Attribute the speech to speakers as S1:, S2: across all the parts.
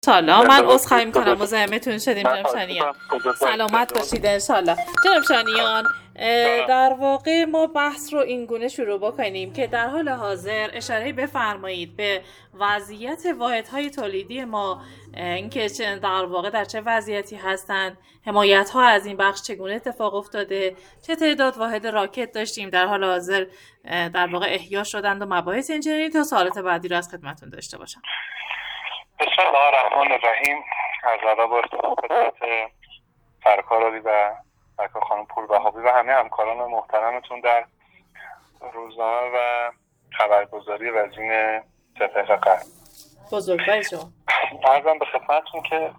S1: انشالله. من عذرخواهی میکنم مزاحمتون شدیم جناب شانیان. سلامت باشید انشالله. جناب شانیان، در واقع ما بحث رو این گونه شروع بکنیم که در حال حاضر اشاره بفرمایید به وضعیت واحدهای تولیدی ما، اینکه در واقع در چه وضعیتی هستند، حمایت‌ها از این بخش چگونه اتفاق افتاده، چه تعداد واحد راکت داشتیم در حال حاضر در واقع احیا شدند و مباحث اینجوری، تا سوالات بعدی رو از خدمتتون داشته باشم.
S2: بسم الله الرحمن الرحیم. از ادب خدمت سرکار علی و سرکار خانم پوربهایی و همه همکاران محترمتون در روزنامه و خبرگزاری وزین سپهر قلب.
S1: بزرگوار شما.
S2: عرضم به خدمتتون که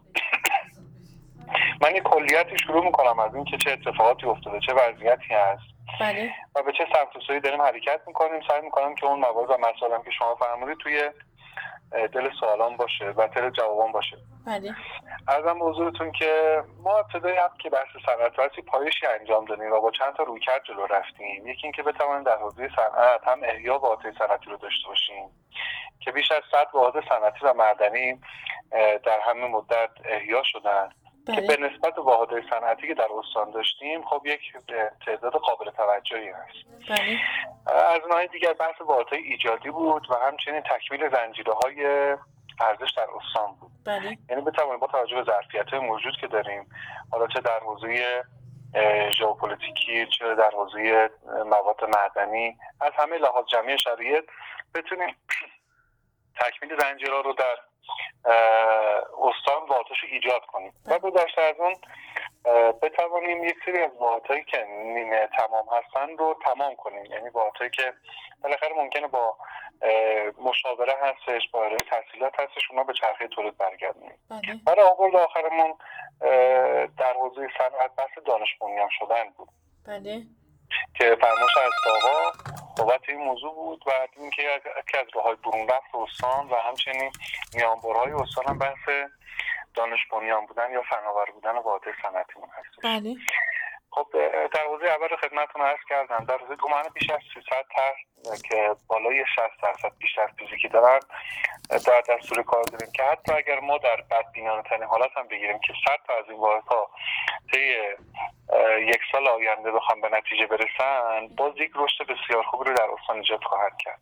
S2: من یک کلیتی شروع میکنم از این که چه اتفاقاتی افتاده، چه وضعیتی هست،
S1: بله،
S2: و به چه سمت و سویی داریم حرکت میکنیم. سعی میکنم که اون موارد و مسائلی که شما فرمودید توی دل سوالان باشه و دل جوابان باشه.
S1: بله.
S2: عرضم به حضورتون که ما ابتدایی هم که بحث صنعت پرستی پایشی انجام دادیم و با چند تا رویکرد جلو رفتیم. یکی این که بتوانیم در حوزه صنعت هم احیا واحدهای صنعتی رو داشته باشیم که بیش از 100 واحد صنعتی و معدنی در همین مدت احیا شدن.
S1: بله.
S2: که به نسبت واحدهای صنعتی که در استان داشتیم خب یک تعداد قابل توجهی هست.
S1: بله.
S2: از نوع دیگر بحث واحدهای ایجادی بود و همچنین تکمیل زنجیره‌های ارزش در استان بود.
S1: بله.
S2: یعنی بتوانیم با توجه به ظرفیت‌های موجود که داریم، حالا چه در حوزه ژئوپلیتیکی چه در حوزه مواد معدنی، از همه لحاظ جمعی شرایط بتونیم تکمیل زنجیرها رو در استان واحدش ایجاد کنیم و به گذشته از اون بتوانیم یک سری از واحدهایی که نیمه تمام هستن رو تمام کنیم. یعنی واحدهایی که بالاخره ممکنه با مشاوره هستش، با ارائه تحصیلات هستش، اونا به چرخه تولید برگردونیم. برای آورد آخرمون در حوزه صنعت بحث دانش بنیان شدن بود.
S1: بله.
S2: که فرمایش از آقا بابت این موضوع بود و اینکه یکی از راه‌های برون رفت استان و همچنین میانبرهای استان هم بحث دانش بنیان بودن یا فناور بودن واحد صنعتیمون هست.
S1: بله. خب
S2: در حوزه اول خدمتتون عرض کردم در حوزه دومن بیش از 300 طرح که بالای 60% بیشتر فیزیکی دارن در دستور کار داریم که حتی اگر ما در بدبینانه‌ترین حالت هم بگیریم که 100 تا از این واحدها طی یک سال آینده بخوام به نتیجه برسن، باز یک رشد بسیار خوبی رو در استان ایجاد خواهد کرد.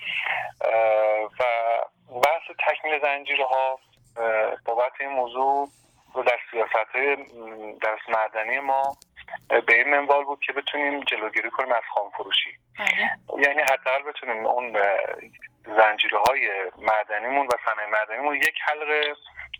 S2: و بحث تکمیل زنجیرها بابت این موضوع رو در سیاست‌های در معدنی ما به این منوال بود که بتونیم جلوگیری کنیم از خام‌فروشی. یعنی حداقل بتونیم اون زنجیرهای معدنیمون و صنایع معدنیمون یک حلقه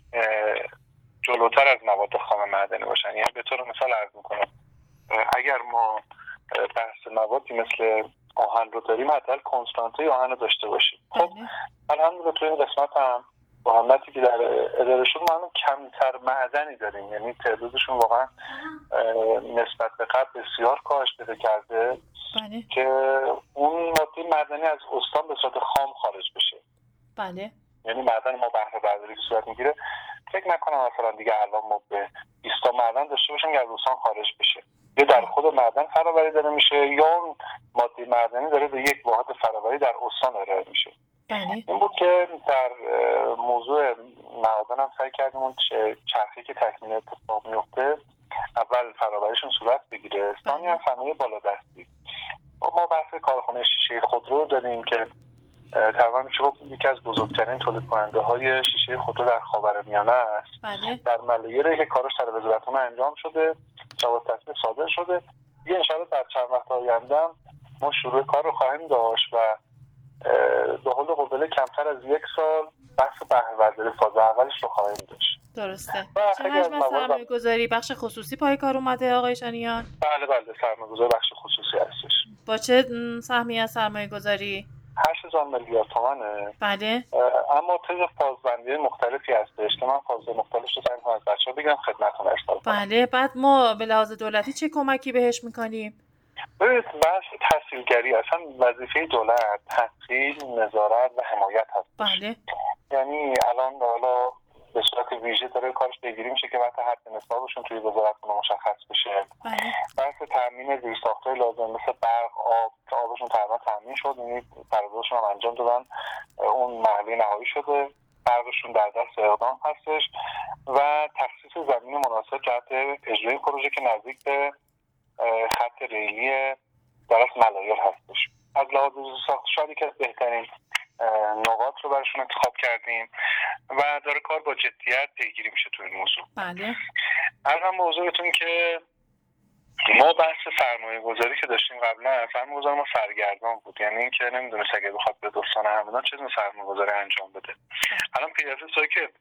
S2: جلوتر از مواد خام معدنی باشن. یعنی به طور مثال عرض میکنم اگر ما بحث موادی مثل آهن رو داریم، حداقل کنستانته آهن رو داشته باشیم. خب الحمدلله توی این قسمت هم با همتی که در اداره شد ما کمتر معدنی داریم. یعنی تعدادشون واقعا نسبت به قبل بسیار کاهش پیدا کرده.
S1: بله.
S2: که اون ماده معدنی از استان به صورت خام خارج بشه.
S1: بله.
S2: یعنی معدن ما بهره برداری صورت میگیره، فکر نکنم مثلا دیگه الان ما به 20 تا معدن داشته باشیم که از استان خارج بشه. یا در خود معدن فرآوری داره میشه یا اون ماده معدنی داره به یک واحد فرآوری در استان ارائه میشه.
S1: بله.
S2: این بود که در موضوع معادن هم سعی کردیم اون چرخه‌ای که تکمیل اتفاق میفته اول فرآوریشون صورت بگیره، ثانیاً هم صنایع بالادستی. ما بحث کارخانه شیشه خودرو داریم که تقریبا میشه یکی از بزرگترین تولید کننده های شیشه خودرو در خاورمیانه است.
S1: بله.
S2: در ملیره که کارش در وزارتخانه انجام شده، جواب تصمیم صادر شده. دیگه انشاءالله در چند وقت آینده ما شروع کار رو خواهیم داشت و به حال قابل کمتر از یک سال بحث بهره برداری فاز اولش رو خواهیم داشت.
S1: درسته. چه حجم سرمایه‌گذاری بخش خصوصی پای کار اومده آقای شانیان؟
S2: بله سرمایه‌گذاری بخش خصوصی هستش.
S1: با چه سهمی از سرمایه‌گذاری؟
S2: 8000 میلیارد تومانه.
S1: بله.
S2: اما طبق فازبندی مختلفی هستش که من فاز مختلفش رو سعی می‌کنم از بچه‌ها بگم خدمتتون ارسال کنم.
S1: بله. بعد ما به لحاظ دولتی چه کمکی بهش می‌کنیم؟
S2: ببینید بحث تسهیلگری اصلا وظیفه دولت تسهیل، نظارت و حمایت هست.
S1: بله.
S2: یعنی الان حالا به صورت ویژه داره کارش پیگیری میشه که وقت حد نصابشون توی وزارتخونه مشخص بشه.
S1: بله.
S2: بحث تامین زیرساخت‌های لازم مثل برق، آب، که آبشون تقریبا تامین شد، یعنی پردازشون هم انجام دادن، اون مرحله نهایی شده. برقشون در دست اقدام هستش و تخصیص زمین مناسب جهت اجرای پروژه که نزدیک به خط ریلی درست ملایر هستش. از لحاظ ساخت شاید یکی از بهترین نقاط رو براشون انتخاب کردیم و داره کار با جدیت پیگیری میشه تو این موضوع.
S1: بله.
S2: ارزم به حضورتون که ما بحث سرمایه گذاری که داشتیم قبلا، سرمایه گذار ما سرگردان بود، یعنی این که نمیدونست اگه بخواد به دوستان همدان چه نوع سرمایه گذاری انجام بده. الان PFS هایی که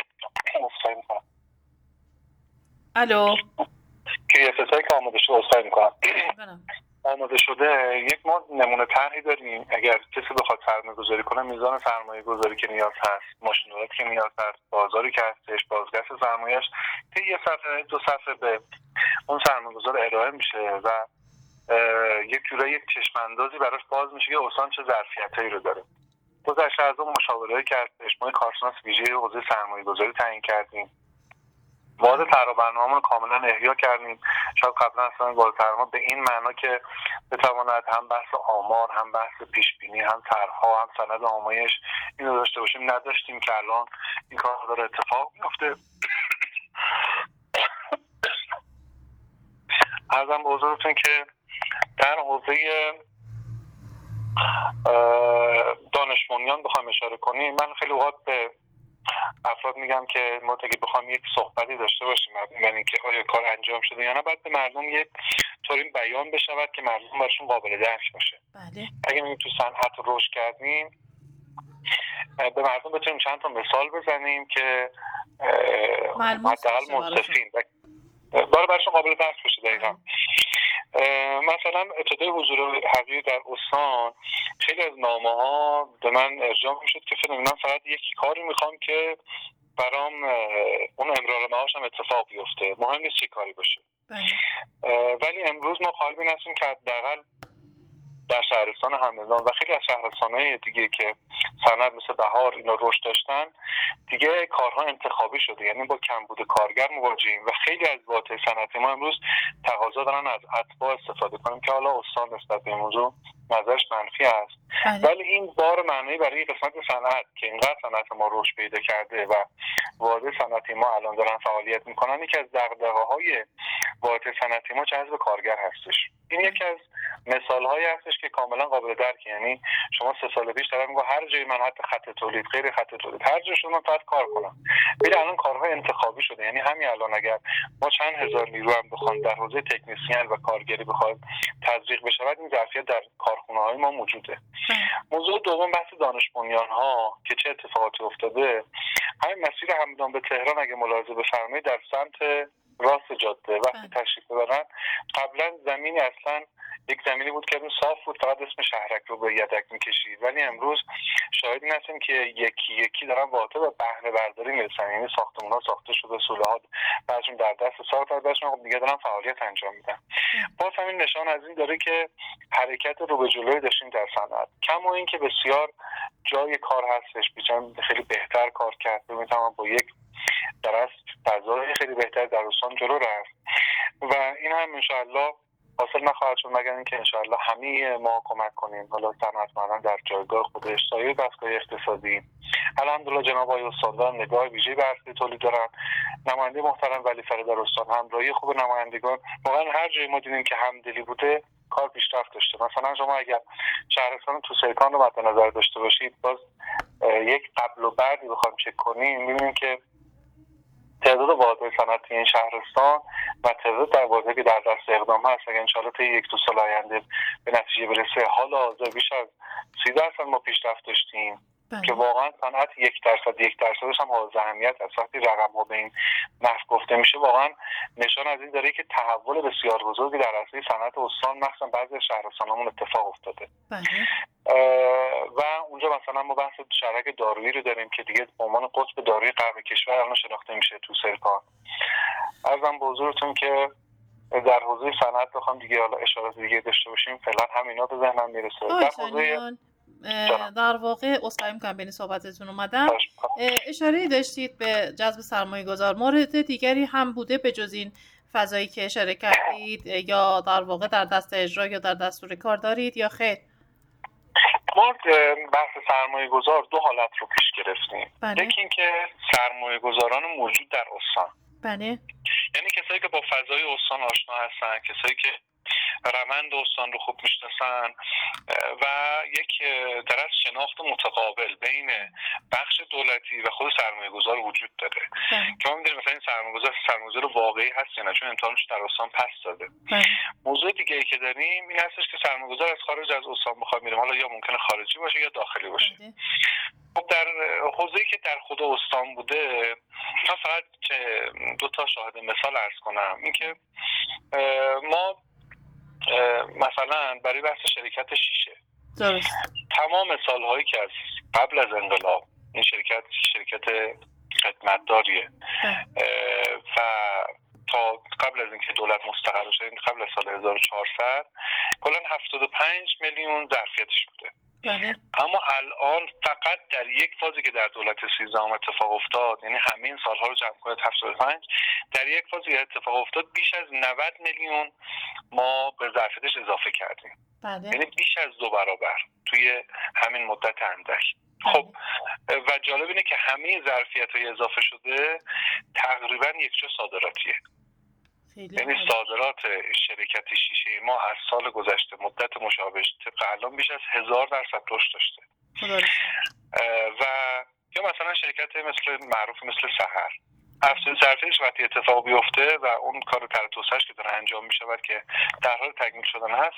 S1: الو
S2: PFS هایی که آماده شده اصلاح میکنم آماده شده، یک ما نمونه طرحی داریم اگر کسی بخواد سرمایه گذاری کنه، میزان سرمایه گذاری که نیاز هست، ماشینالاتی که نیاز هست، بازاری که هستش، بازگشت سرمایه‌اش، طی یه صفحه 2 صفحه به اون سرمایه گذار ارائه میشه و یک جورایی یک چشم اندازی براش باز میشه که استان چه ظرفیتایی رو داره. گذشته از اون مشاورهایی که هستش، ما کارشناس ویژه حوزه سرمایه گذاری تعیین کردیم. واحد طرح برنامه رو کاملا احیا کردیم. شاید قبلا اصلا واحد طرح به این معنا که بتواند هم بحث آمار، هم بحث پیش بینی، هم طرح‌ها، هم سند آمایش اینو داشته باشیم، نداشتیم که الان این کار داره اتفاق میفته. عرضم به حضورتون که در حوزه دانش بنیان بخوام اشاره کنیم، من خیلی اوقات به افراد میگم که ما اگه بخوام یک صحبتی داشته باشیم یعنی که آیا کار انجام شده یا نه، باید به مردم یک طوری بیان بشود که مردم براشون قابل درک باشه.
S1: بله.
S2: اگه میگیم تو صنعت رشد کردیم، به مردم بتونیم چند تا مثال بزنیم که حداقل منصفین براشون قابل درک باشه. دقیقاً مثلا ابتدای حضور حقیقی در استان خیلی از نامه‌ها به من ارجاع میشد که من فقط یک کاری میخوام که برام اون امرار معاشم اتفاق بیفته، مهم نیست چه کاری باشه. ولی امروز ما قائل هستیم که حداقل در شهرستان همدان و خیلی از شهرستان‌های دیگه که صنعت مثل بهار اینا رشد داشتن، دیگه کارها انتخابی شده، یعنی با کمبود کارگر مواجهیم و خیلی از واحدهای صنعتی ما امروز تقاضا دارن از اتباع استفاده کنیم که حالا استان نسبت به این موضوع نظرش منفی است. ولی این بار معنی برای قسمت صنعت که اینقدر صنعت ما رشد پیدا کرده و واحدهای صنعتی ما الان دارن فعالیت میکنن، یکی از دغدغه‌های واحدهای صنعتی ما جذب کارگر هستش. این یکی از مثال‌هایی هستش که کاملا قابل درک. یعنی شما 3 سال پیش طرف میگه هر جای من، حتی خط تولید، غیر خط تولید، هر جا شما فقط کار کنم. ولی الان کارها انتخابی شده. یعنی همین الان اگر ما چند هزار نیرو هم بخوام در حوزه تکنسین و کارگری بخوایم تزریق بشه، این ظرفیت در کارخانه‌های ما موجوده. موضوع دوم بحث دانش بنیان‌ها که چه اتفاقاتی افتاده. همین مسیر همدان به تهران اگه ملاحظه بفرمایید، در سمت راست جاده وقتی تشریف ببرن، قبلا زمینی اصلا یک زمینی بود که اون صاف بود، فقط اسم شهرک رو به یدک میکشید. ولی امروز شاهد این هستیم که یکی یکی دارن واحد و بهره برداری میرسن، یعنی ساختمان‌ها ساخته شده، سوله‌ها بعضیشون در دست ساخت، بعضیشون خب دیگه دارن فعالیت انجام میدن. باز همین نشان از این داره که حرکت رو به جلوی داشتیم در صنعت. کما این که بسیار جای کار هستش، میتونن خیلی بهتر کار کرد، میتونن با یک درست فضای خیلی بهتر در استان جلو رفت و این هم انشاءالله حاصل نخواهد شد مگر اینکه انشاءالله همه ما کمک کنیم. حالا صنعتمندان در جایگاه خودش، سایر دستگاه اقتصادی، الحمدلله جناب آقای استاندار نگاه ویژه‌ای به عرصه تولید دارن. نماینده محترم ولی فرید استان همراهی خوب نمایندگان، واقعا هر جایی ما دیدیم که همدلی بوده کار پیشرفت داشته. مثلا شما اگر شهرستان توسیکان رو مد نظر داشته باشید، باز یک قبل و بعدی بخوایم چک کنیم، می‌بینیم که تعداد واحدهای صنعتی این شهرستان و تعداد در واحدهایی که در دست اقدام هست اگر انشاءالله طی 1-2 سال آینده به نتیجه برسه، حالا حاضر بیش از 30% ما پیشرفت داشتیم که واقعا صنعت 1% هم حائز اهمیت است. وقتی رقم‌ها به این نحو گفته میشه، واقعا نشان از این داره که تحول بسیار بزرگی در عرصه صنعت استان، مخصوصا بعضی از شهرستانمون اتفاق افتاده. و اونجا مثلا ما بحث شرکت دارویی رو داریم که دیگه به عنوان قطب دارویی غرب کشور الان شناخته میشه تو سرکان. عرضم به حضورتون که در حوزه صنعت بخوام دیگه حالا اشارات دیگه داشته باشیم، فعلا همینا به ذهنم میرسه. در حوزه
S1: در واقع اصلاحی میکنم بین صحبتتون اومدم، اشاره داشتید به جذب سرمایه گذار. مورد دیگری هم بوده به جز این فضایی که اشاره کردید، یا در واقع در دست اجرا یا در دستور کار دارید یا خیر؟
S2: ما بحث سرمایه گذار دو حالت رو پیش گرفتیم. یکی این که سرمایه گذاران موجود در استان،
S1: بله،
S2: یعنی کسایی که با فضای استان آشنا هستن، کسایی که روند استان رو خوب میشناسن و یک در از شناخت متقابل بین بخش دولتی و خود سرمایه گذار وجود داره که ما می‌دونیم مثلا این سرمایه گذار واقعی هست یا نه، چون امتحانش در استان پس داده. موضوع دیگه ای که داریم این هستش که سرمایه گذار از خارج از استان بخواد میره، حالا یا ممکنه خارجی باشه یا داخلی باشه. خب در حوزه‌ای که در خود استان بوده، من فقط دو تا شاهد مثال عرض کنم. اینکه ما مثلا برای بحث شرکت شیشه تمام سالهایی که از قبل از انقلاب این شرکت خدمتداریه و تا قبل از اینکه دولت مستقر شد، قبل از سال 1400 کلاً 75 میلیون ظرفیتش بوده. اما الان فقط در یک فازی که در دولت 13 اتفاق افتاد، یعنی همین سالها رو جمع کنید 75، در یک فازی اتفاق افتاد بیش از 90 میلیون ما به ظرفیتش اضافه کردیم. یعنی بیش از 2 برابر توی همین مدت اندک. خب و جالب اینه که همه ظرفیت‌های اضافه شده تقریبا یکجا صادراتیه. یعنی صادرات شرکت شیشه ما از سال گذشته مدت مشابه طبق الان بیش از 1000% رشد داشته. و یا مثلا شرکت معروف مثل سحر، افزایش ظرفیتش وقتی اتفاق بیفته و اون کار طرح توسعه‌اش که داره انجام میشه و که در حال تکمیل شدن هست،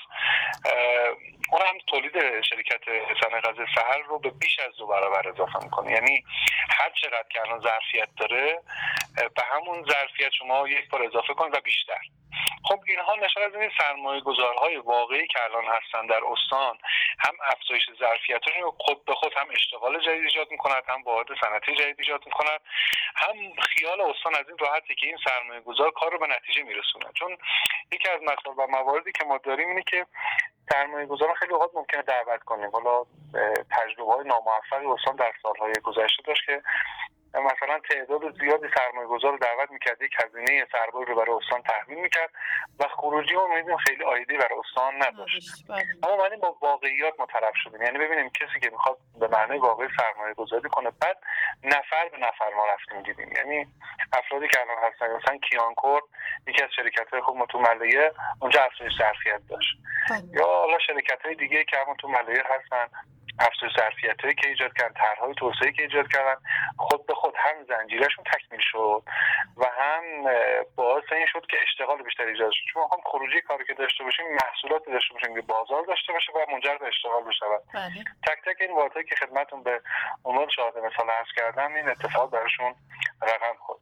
S2: اون هم تولید شرکت صنایع غذایی سحر رو به بیش از 2 برابر اضافه میکنه. یعنی هر چقدر که الان ظرفیت داره به همون ظرفیت شما یک بار اضافه کنید و بیشتر. خب اینها نشان از این سرمایه گذارهای واقعی که الان هستن در استان، هم افزایش ظرفیتشون خود به خود هم اشتغال جدید ایجاد میکنند، هم واحد صنعتی جدید ایجاد میکنند، هم خیال استان از این راحته که این سرمایه گذار کار رو به نتیجه میرسونه. چون یکی از مسائل و مواردی که ما داریم اینه که سرمایه گذاران خیلی اوقات ممکنه دعوت کنیم. حالا تجربه‌های ناموفقی استان در سالهای گذشته داشت که مثلا تعداد زیادی سرمایه گذار رو دعوت میکرد، یک هزینه سرباری رو برای استان تحمیل میکرد و خروجی رو میدیم خیلی آیدی برای استان نداشت. اما ما با واقعیات مطرف شدیم، یعنی ببینیم کسی که میخواد به معنای واقعی سرمایه گذاری کنه، بعد نفر به نفر ما رفتیم دیدیم. یعنی افرادی که الان هستن مثلا کیانکورد، یکی از شرکت‌های خوب تو ملیه، اونجا افزایش ظرفیت داشت. یا حالا شرکت‌های دیگه که همون تو ملیه هستن، افزایش ظرفیتایی که ایجاد کردن، طرح‌های توسعه‌ای که ایجاد کردن، خود به خود هم زنجیرهشون تکمیل شد و هم باعث این شد که اشتغال بیشتر ایجاد شد. چون ما خروجی کاری که داشته باشیم، محصولاتی داشته باشیم که بازار داشته باشه و منجر به اشتغال بشه. تک تک این واحدهایی که خدمتتون به عنوان شاهد مثال عرض کردم، این اتفاق براشون رقم خورد.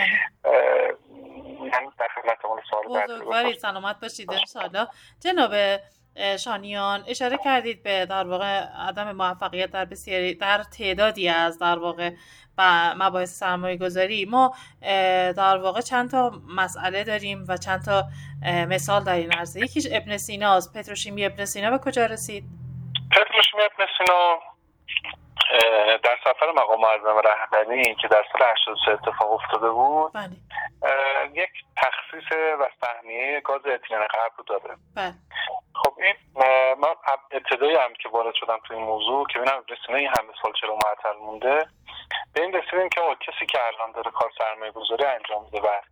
S2: من در خدمتتون سوال بعد
S1: بزرگواری سلامت باشید ان شاءالله. جناب شانیان اشاره کردید به در واقع عدم موفقیت در تعدادی از در واقع مباحث سرمایه گذاری. ما در واقع چند تا مسئله داریم و چند تا مثال در این عرصه. یکیش ابن سیناست. پتروشیمی ابن سینا به کجا رسید؟
S2: پتروشیمی ابن سینا در سفر مقام معظم رهبری که در سال 83 اتفاق افتاده بود، یک تخصیص و سهمیه گاز اتیلن غرب رو داده. خب این من ابتدایی هم که وارد شدم تو این موضوع که ببینم رسینه این همه سال چرا معطل مونده، به این رسیدیم که کسی که الان داره کار سرمایه گذاری انجام میده و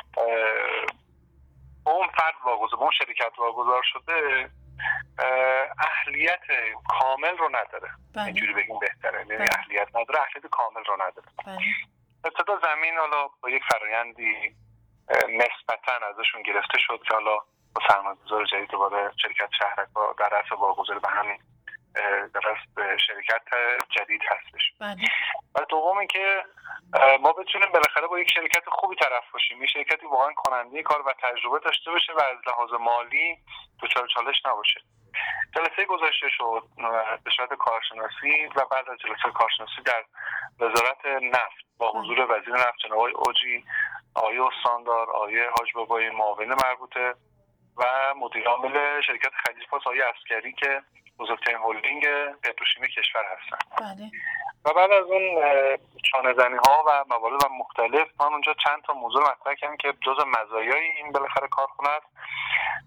S2: اون فرد واگذار به اون شرکت واگذار شده اهلیت کامل رو نداره. اینجوری بگیم بهتره. یعنی اهلیت نداره، اهلیت کامل رو نداره. ابتدا زمین حالا با یک فرآیندی نسبتاً ازشون گرفته شد که حالا با سرمایه‌گذار جدید دوباره شرکت شهرک با در اصل واگذاری به همین در اصل شرکت جدید هستش. و دوم اینکه ما بتونیم بالاخره با یک شرکت خوبی طرف باشیم، یک شرکتی واقعا کننده کار و تجربه داشته باشه و از لحاظ مالی دچار چالش نباشه. جلسه گذاشته شد به صورت کارشناسی و بعد از جلسه کارشناسی در وزارت نفت با حضور وزیر نفت جناب اوجی، آقای استاندار، آقای حاج بابایی معاون مربوطه و مدیر عامل شرکت خلیج‌فارس آقای عسکری که بزرگترین هلدینگ پتروشیمی کشور هستن. و بعد از اون چانه‌زنی‌ها و موارد مختلف من اونجا چند تا موضوع مطرح کردم که جزء مزایای این بالاخره کارخونه است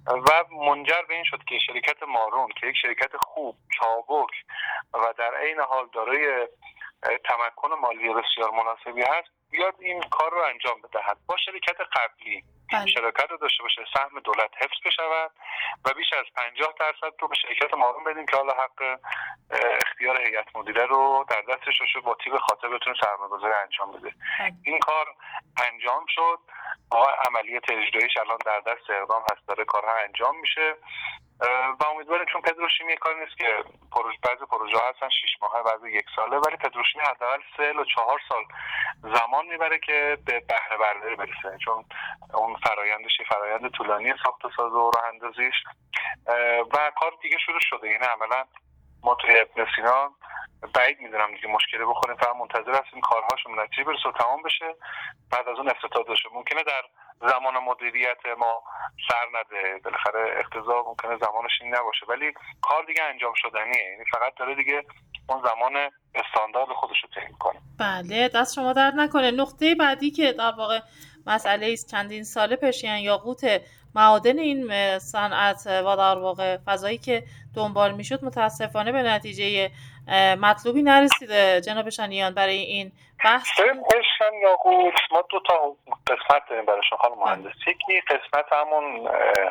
S2: و منجر به این شد که شرکت مارون که یک شرکت خوب، چابک و در عین حال دارای تمکن مالی بسیار مناسبی هست بیاد این کار رو انجام بدهد. با شرکت قبلی شراکت رو داشته باشه، سهم دولت حفظ بشود و بیش از 50% رو به شرکت مارون بدیم که حالا حق اختیار هیئت مدیره رو در دستش باشه، با تیپ خاطر بتونه سرمایه‌گذاری انجام بده. این کار انجام شد. عملیات اجراییش الان در دست اقدام هست، داره کارها انجام میشه و امیدواریم، چون پتروشیمی کار نیست که بعضی پروژه هستن 6 ماهه، بعضی 1 ساله، ولی پتروشیمی حداقل 3 تا 4 سال زمان میبره که به بهره برداری برسه، چون اون فرآیندش فرآیند طولانی ساخت و ساز و راه اندازیش و کار دیگه شروع شده. یعنی عملا ما توی ابن سینا بعید میدونم دیگه مشکلی بخوریم، فقط منتظر هستیم کارهاشون نتیجه برسه و تمام بشه، بعد از اون افتتاح بشه. ممکنه در زمان مدیریت ما سر نده، بالاخره اقتضا ممکنه زمانش این نباشه، ولی کار دیگه انجام شدنیه، یعنی فقط داره دیگه اون زمان استاندارد خودش رو طی کنه.
S1: بله، دست شما درد نکنه. نقطه بعدی که در واقع مسئله است چندین ساله پرشین یاقوت، معادن این صنعت و در واقع فضایی که دنبال میشد متاسفانه به نتیجه مطلوبی نرسیده. جناب شانیان برای این بحث
S2: پرشین یاقوت ما 2 تا قسمت داریم براشون خانم مهندس. یکی قسمت همون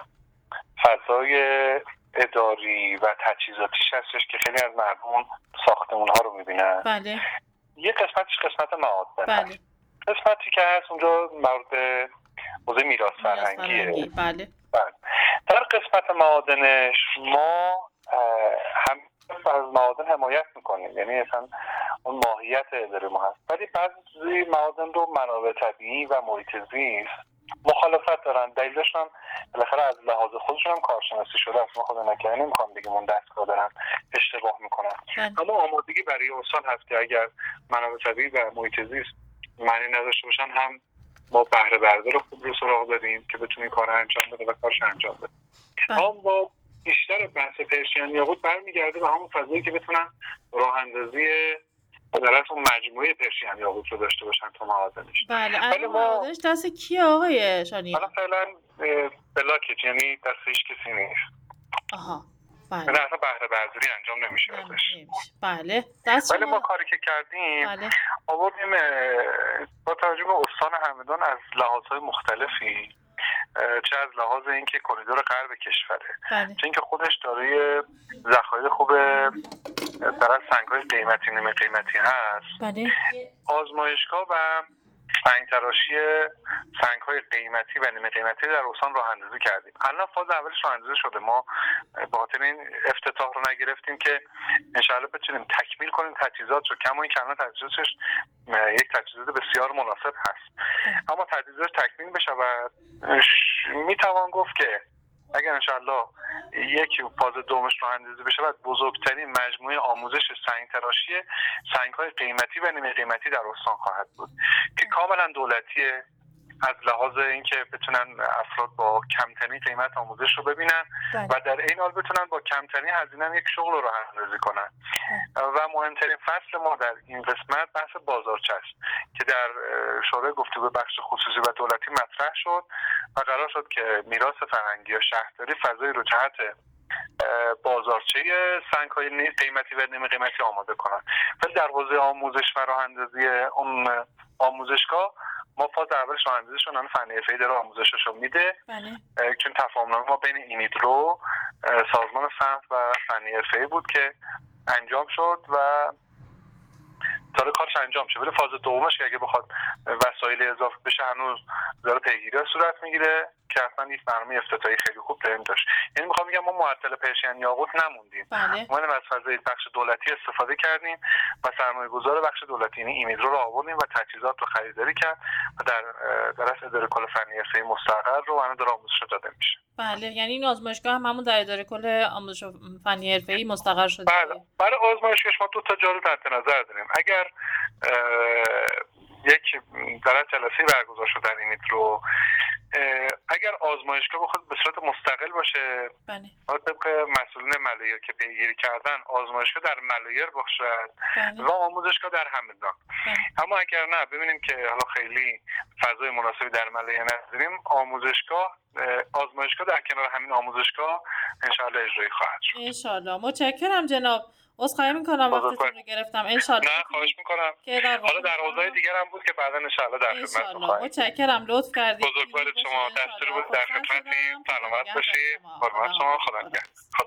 S2: فضای اداری و تجهیزاتیش هستش که خیلی از مردم ساختمون ها رو میبینن.
S1: بله.
S2: یه قسمتش قسمت معادن.
S1: بله.
S2: قسمتی که هست اونجا مورد حوزه میراث فرهنگیه.
S1: بله.
S2: در قسمت معادنش ما هم از معادن حمایت میکنیم، یعنی اصلا اون ماهیت اداره ما هست، ولی بعضی معادن رو منابع طبیعی و محیط زیست مخالفت دارن. دلیلش هم بالاخره از لحاظ خودشون هم کارشناسی شده است. ما خدا نکنه نمیخوام بگیم اون دستگاه دارن اشتباه میکنن، اما آمادگی برای استان هست که اگر منابع طبیعی و محیط زیست معنی نداشته باشن، هم ما بهره بردار خوب رو سراغ داریم که بتونیم کار انجام بده و کارش انجام بده. اما بیشتر بحث پرشین یاقوت برمیگرده به همون فضایی که بتونن راه اندازی در اون مجموعه پرشین یاقوت رو داشته باشن تا معادنش.
S1: بله، معادنش دست کیه آقای شانی؟
S2: حالا فعلا بلاکت، یعنی دست هیچ کسی نیست.
S1: آها. بله.
S2: نه اصلا بهره برداری انجام نمیشه ازش.
S1: بله. دست
S2: ولی ما کاری که کردیم آوردیم با توجه به استان همدان از لحاظهای مختلفی، چه از لحاظ اینکه کریدور غرب کشوره، چه اینکه خودش دارای ذخایر خوب در سنگ‌های قیمتی نیمه قیمتی هست. آزمایشگاه و سنگ تراشی سنگ‌های قیمتی و نیمه قیمتی در استان راه اندازی کردیم. الان فاز اولش راه اندازی شده. ما به خاطر این افتتاح رو نگرفتیم که انشاءالله بتونیم تکمیل کنیم تجهیزات رو، کما اینکه الان تجهیزاتش یک تجهیزات بسیار مناسب هست، اما تجهیزاتش تکمیل بشه و میتوان گفت که اگر انشاءالله یک فاز دومش راه اندازی بشه، بعد بزرگترین مجموعه آموزش سنگ تراشی سنگ‌های قیمتی و نیمه قیمتی در استان خواهد بود که کاملا دولتیه، از لحاظ اینکه بتونن افراد با کمترین قیمت آموزش رو ببینن و در این حال بتونن با کمترین هزینه یک شغل رو راه اندازی کنن. و مهمترین فصل ما در این قسمت بحث بازارچه است که در شورای گفتگو بخش خصوصی و دولتی مطرح شد و قرار شد که میراث فرهنگی یا شهرداری فضای رو جهت بازارچه سنگ‌های قیمتی و نیمه قیمتی آماده کنن. ولی در حوزه آموزش و راه اندازی اون آموزشگاه ما فاز اولش راه اندازیشون هم فنی حرفه‌ای داره آموزشش رو میده. چون تفاهم‌نامه ما بین اینیدرو، سازمان صنعت و فنی حرفه‌ای بود که انجام شد و داره کارش انجام شد. ولی فاز دومش که اگه بخواد وسایل اضافه بشه هنوز داره پیگیری صورت میگیره که اصلا یک برنامه افتتاحی خیلی خوب داریم داشت. یعنی میخوام بگم ما معطل پرشین یاقوت نموندیم. ما از فضای بخش دولتی استفاده کردیم و سرمایه‌گذار بخش دولتی یعنی ایمیدرو رو آوردیم و تجهیزات رو خریداری کرد و در اصل اداره کل فنی حرفه‌ای مستقر رو الان داره آموزش داده میشه.
S1: بله، یعنی این آزمایشگاه همون در اداره کل آموزش فنی حرفه‌ای مستقر شده.
S2: بله، برای آزمایشگاهش ما 2 تا جا رو تحت نظر داریم. اگر یک در جلسه برگزار شده در اینیدرو، اگر آزمایشگاه بخواد به صورت مستقل باشه، طبق مسئولین ملایر که پیگیری کردن آزمایشگاه در ملایر باشد و آموزشگاه در همدان. اما اگر نه ببینیم که حالا خیلی فضای مناسبی در ملایر نداریم، آموزشگاه آزمایشگاه در کنار همین آموزشگاه انشالله اجرایی خواهد شد.
S1: انشالله. متشکرم جناب. عذرخواهی میکنم وقتتون رو گرفتم. انشالله.
S2: نه خواهش میکنم. حالا در اوضاع دیگر هم بود که بعدا انشالله در خدمتتون خواهیم.
S1: متشکرم، لطف کردید.
S2: بزرگوارید شما، دستور بود، در خدمتیم. سلامت باشید. قربان شما، خدا نگهدار.